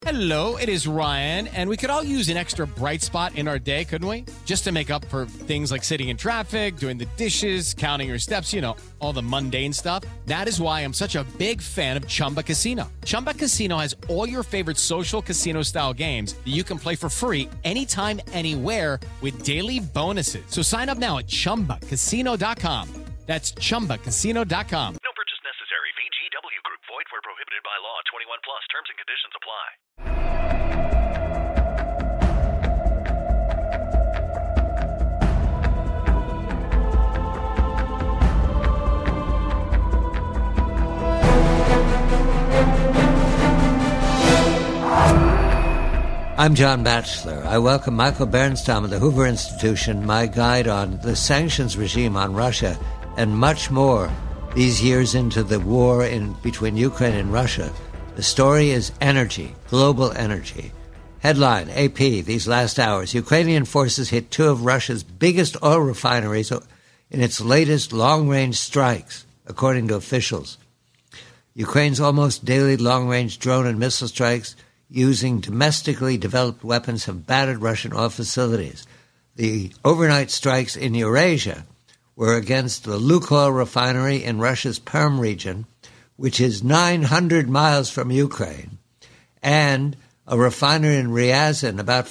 Hello, it is Ryan, and we could all use an extra bright spot in our day, couldn't we? Just to make up for things like sitting in traffic, doing the dishes, counting your steps, you know, all the mundane stuff. That is why I'm such a big fan of Chumba Casino. Chumba Casino has all your favorite social casino-style games that you can play for free anytime, anywhere with daily bonuses. So sign up now at ChumbaCasino.com. That's ChumbaCasino.com. No purchase necessary. VGW Group. Void where prohibited by law. 21 plus. Terms and conditions apply. I'm John Batchelor. I welcome Michael Bernstein of the Hoover Institution, my guide on the sanctions regime on Russia, and much more these years into the war between Ukraine and Russia. The story is energy, global energy. Headline, AP, these last hours. Ukrainian forces hit two of Russia's biggest oil refineries in its latest long-range strikes, according to officials. Ukraine's almost daily long-range drone and missile strikes using domestically developed weapons have battered Russian oil facilities. The overnight strikes in Eurasia were against the Lukoil refinery in Russia's Perm region, which is 900 miles from Ukraine, and a refinery in Ryazan, about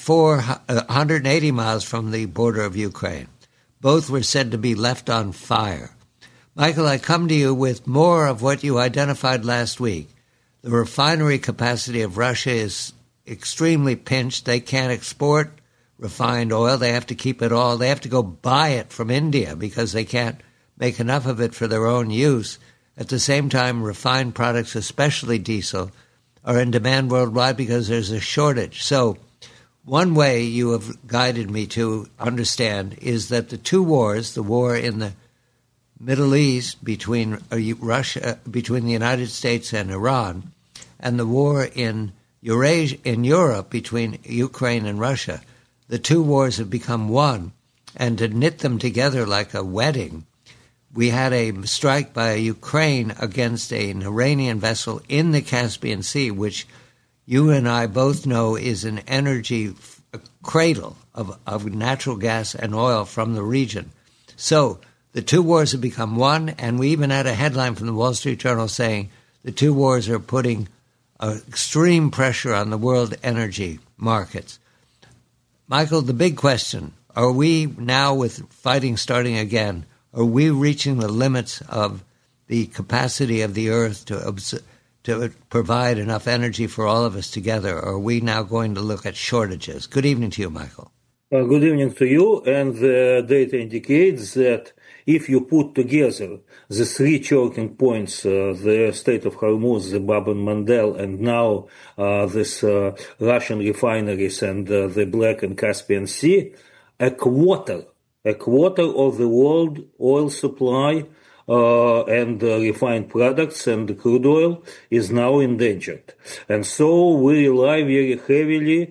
180 miles from the border of Ukraine. Both were said to be left on fire. Michael, I come to you with more of what you identified last week. The refinery capacity of Russia is extremely pinched. They can't export refined oil. They have to keep it all. They have to go buy it from India because they can't make enough of it for their own use. At the same time, refined products, especially diesel, are in demand worldwide because there's a shortage. So one way you have guided me to understand is that the two wars, the war in the Middle East between Russia, between the United States and Iran, and the war in Eurasia, in Europe between Ukraine and Russia, the two wars have become one. And to knit them together like a wedding, we had a strike by Ukraine against an Iranian vessel in the Caspian Sea, which you and I both know is an energy cradle of natural gas and oil from the region. So the two wars have become one, and we even had a headline from the Wall Street Journal saying the two wars are putting extreme pressure on the world energy markets. Michael, the big question, are we now, with fighting starting again, are we reaching the limits of the capacity of the earth to provide enough energy for all of us together, or are we now going to look at shortages? Good evening to you, Michael. Good evening to you, and the data indicates that if you put together the three choking points, the Strait of Hormuz, the Bab and Mandel, and now this Russian refineries and the Black and Caspian Sea, a quarter of the world oil supply and refined products and crude oil is now endangered. And so we rely very heavily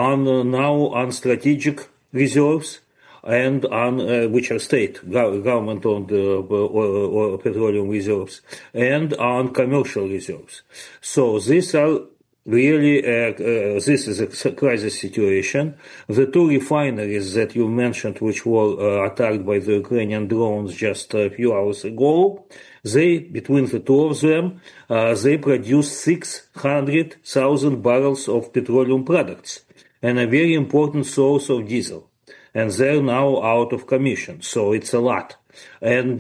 on strategic reserves and on which are state government-owned petroleum reserves, and on commercial reserves. So these are really, this is a crisis situation. The two refineries that you mentioned, which were attacked by the Ukrainian drones just a few hours ago, between the two of them, they produce 600,000 barrels of petroleum products and a very important source of diesel. And they're now out of commission, so it's a lot. And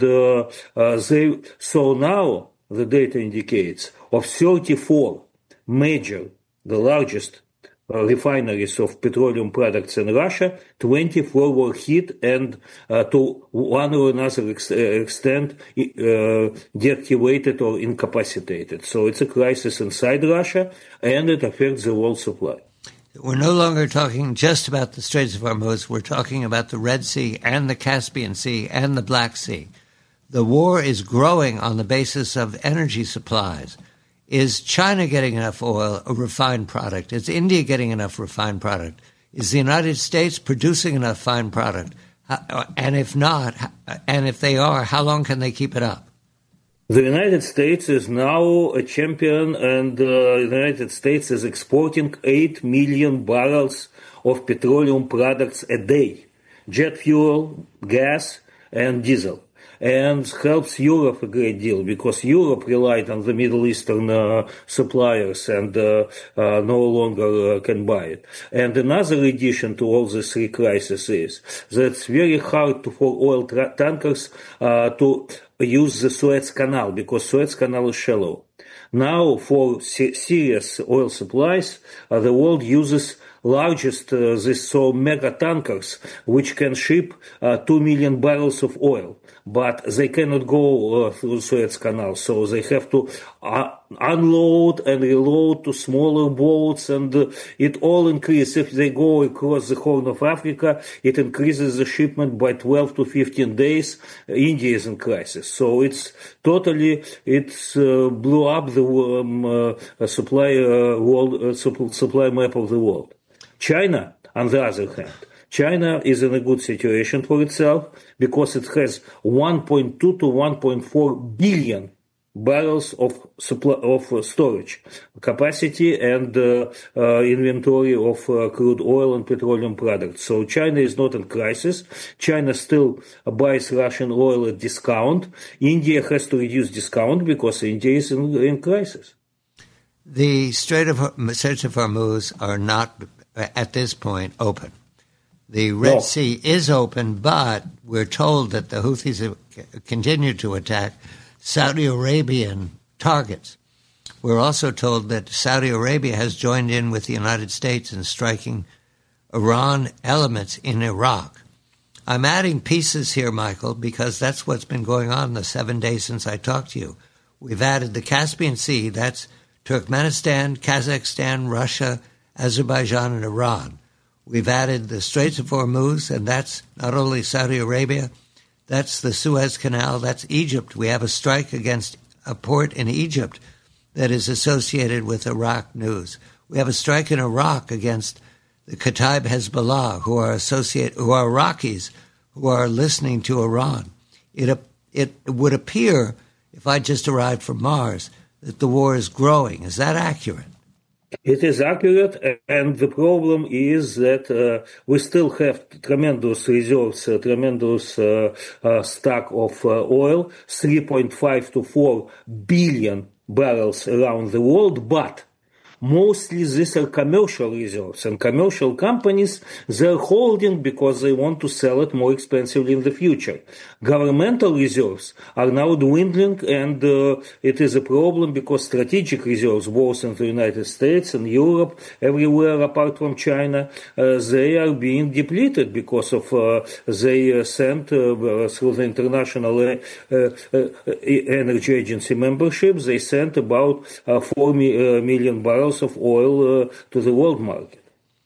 so now the data indicates of 34 major, the largest refineries of petroleum products in Russia, 24 were hit and to one or another extent deactivated or incapacitated. So it's a crisis inside Russia, and it affects the world supply. We're no longer talking just about the Straits of Hormuz. We're talking about the Red Sea and the Caspian Sea and the Black Sea. The war is growing on the basis of energy supplies. Is China getting enough oil, a refined product? Is India getting enough refined product? Is the United States producing enough fine product? And if not, and if they are, how long can they keep it up? The United States is now a champion, and the United States is exporting 8 million barrels of petroleum products a day, jet fuel, gas, and diesel, and helps Europe a great deal because Europe relied on the Middle Eastern suppliers and no longer can buy it. And another addition to all these three crises is that it's very hard for oil tankers to use the Suez Canal because Suez Canal is shallow. Now, for serious oil supplies, the world uses largest these so mega tankers, which can ship 2 million barrels of oil, but they cannot go through Suez Canal, so they have to unload and reload to smaller boats, and it all increases. If they go across the Horn of Africa, it increases the shipment by 12 to 15 days. India is in crisis, so it's totally blew up the supply map of the world. China, on the other hand, China is in a good situation for itself because it has 1.2 to 1.4 billion barrels of storage capacity and inventory of crude oil and petroleum products. So China is not in crisis. China still buys Russian oil at discount. India has to reduce discount because India is in crisis. The Strait of Hormuz are not, at this point, open. The Red Sea is open, but we're told that the Houthis have continued to attack Saudi Arabian targets. We're also told that Saudi Arabia has joined in with the United States in striking Iran elements in Iraq. I'm adding pieces here, Michael, because that's what's been going on the 7 days since I talked to you. We've added the Caspian Sea, that's Turkmenistan, Kazakhstan, Russia, Azerbaijan, and Iran. We've added the Straits of Hormuz, and that's not only Saudi Arabia, that's the Suez Canal, that's Egypt. We have a strike against a port in Egypt that is associated with Iraq news. We have a strike in Iraq against the Kataib Hezbollah, who are Iraqis, who are listening to Iran. It would appear, if I just arrived from Mars, that the war is growing. Is that accurate? It is accurate, and the problem is that we still have tremendous reserves, tremendous stock of oil, 3.5 to 4 billion barrels around the world, but mostly these are commercial reserves, and commercial companies, they're holding because they want to sell it more expensively in the future. Governmental reserves are now dwindling, and it is a problem because strategic reserves, both in the United States and Europe, everywhere apart from China, they are being depleted because of they sent through the International Energy Agency membership, they sent about 4 million barrels of oil to the world market.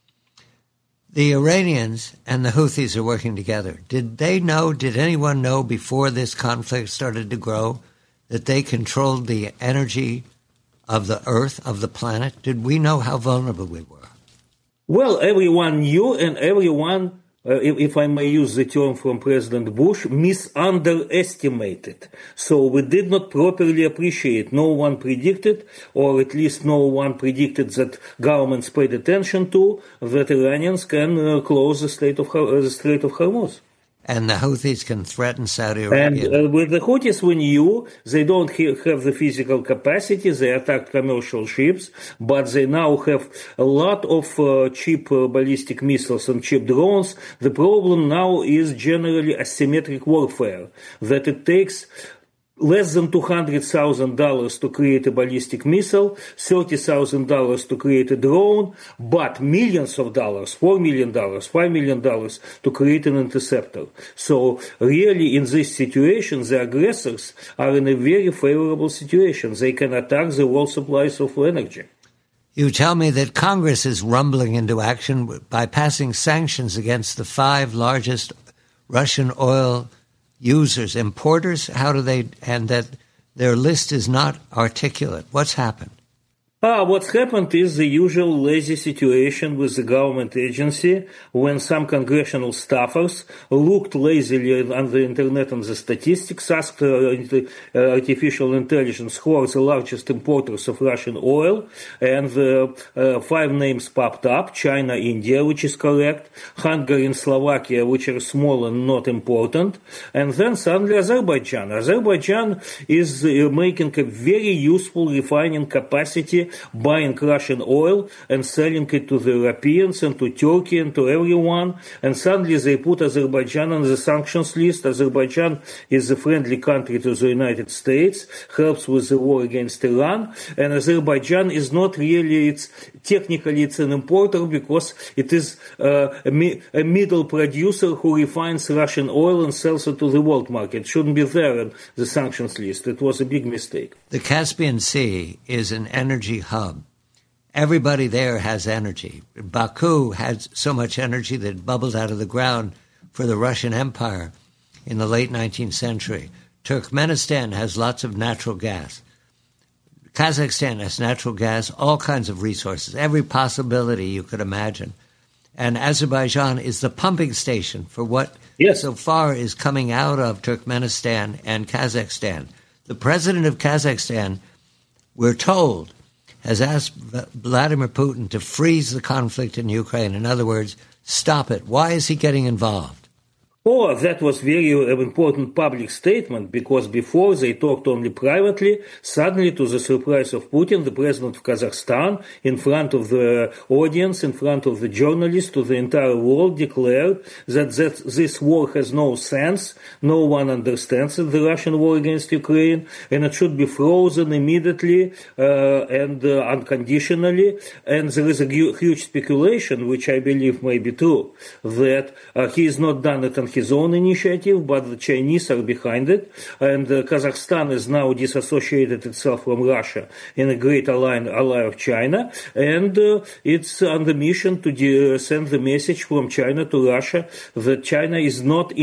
The Iranians and the Houthis are working together. Did anyone know before this conflict started to grow that they controlled the energy of the earth, of the planet? Did we know how vulnerable we were? Well, everyone knew, and everyone, if I may use the term from President Bush, misunderestimated. So we did not properly appreciate. No one predicted, or at least no one predicted that governments paid attention to, that Iranians can close the Strait of Hormuz. And the Houthis can threaten Saudi Arabia. And with the Houthis, we knew they don't have the physical capacity. They attacked commercial ships, but they now have a lot of cheap ballistic missiles and cheap drones. The problem now is generally asymmetric warfare, that it takes less than $200,000 to create a ballistic missile, $30,000 to create a drone, but millions of dollars, $4 million, $5 million to create an interceptor. So really in this situation, the aggressors are in a very favorable situation. They can attack the world supplies of energy. You tell me that Congress is rumbling into action by passing sanctions against the 5 largest Russian oil users, importers, and that their list is not articulate. What's happened? What's happened is the usual lazy situation with the government agency when some congressional staffers looked lazily on the internet and the statistics, asked artificial intelligence who are the largest importers of Russian oil, and 5 names popped up: China, India, which is correct, Hungary and Slovakia, which are small and not important, and then suddenly Azerbaijan. Azerbaijan is making a very useful refining capacity, buying Russian oil and selling it to the Europeans and to Turkey and to everyone. And suddenly they put Azerbaijan on the sanctions list. Azerbaijan is a friendly country to the United States, helps with the war against Iran. And Azerbaijan is not really, technically it's an importer because it is a middle producer who refines Russian oil and sells it to the world market. It shouldn't be there on the sanctions list. It was a big mistake. The Caspian Sea is an energy hub. Everybody there has energy. Baku had so much energy that it bubbled out of the ground for the Russian Empire in the late 19th century. Turkmenistan has lots of natural gas. Kazakhstan has natural gas, all kinds of resources, every possibility you could imagine. And Azerbaijan is the pumping station for what so far is coming out of Turkmenistan and Kazakhstan. The president of Kazakhstan, we're told, has asked Vladimir Putin to freeze the conflict in Ukraine. In other words, stop it. Why is he getting involved? That was very important public statement, because before they talked only privately. Suddenly, to the surprise of Putin, the president of Kazakhstan, in front of the audience, in front of the journalists, to the entire world, declared that this war has no sense, no one understands it, the Russian war against Ukraine, and it should be frozen immediately and unconditionally. And there is a huge speculation, which I believe may be true, that he has not done it on his own initiative, but the Chinese are behind it, and Kazakhstan is now disassociated itself from Russia in a great ally of China, and it's on the mission to send the message from China to Russia that China is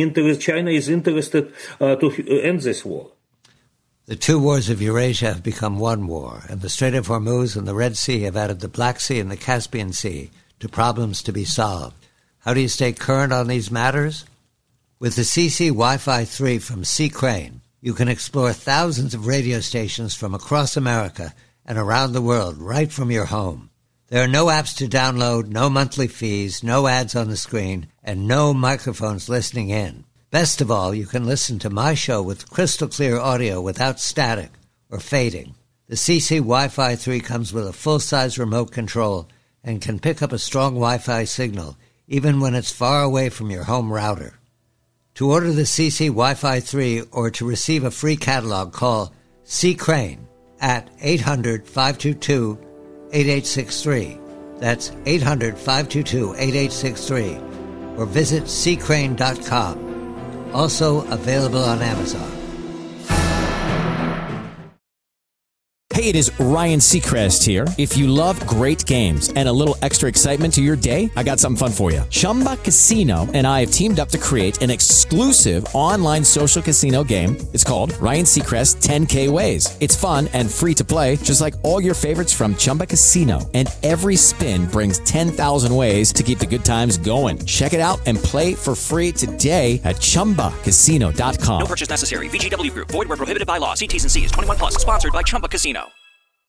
interested to end this war. The 2 wars of Eurasia have become one war, and the Strait of Hormuz and the Red Sea have added the Black Sea and the Caspian Sea to problems to be solved. How do you stay current on these matters? With the CC Wi-Fi 3 from C. Crane, you can explore thousands of radio stations from across America and around the world right from your home. There are no apps to download, no monthly fees, no ads on the screen, and no microphones listening in. Best of all, you can listen to my show with crystal clear audio without static or fading. The CC Wi-Fi 3 comes with a full-size remote control and can pick up a strong Wi-Fi signal even when it's far away from your home router. To order the CC Wi-Fi 3 or to receive a free catalog, call C. Crane at 800-522-8863. That's 800-522-8863. Or visit ccrane.com. Also available on Amazon. Hey, it is Ryan Seacrest here. If you love great games and a little extra excitement to your day, I got something fun for you. Chumba Casino and I have teamed up to create an exclusive online social casino game. It's called Ryan Seacrest 10K Ways. It's fun and free to play, just like all your favorites from Chumba Casino. And every spin brings 10,000 ways to keep the good times going. Check it out and play for free today at ChumbaCasino.com. No purchase necessary. VGW Group. Void where prohibited by law. See T's and C's. 21 plus. Sponsored by Chumba Casino.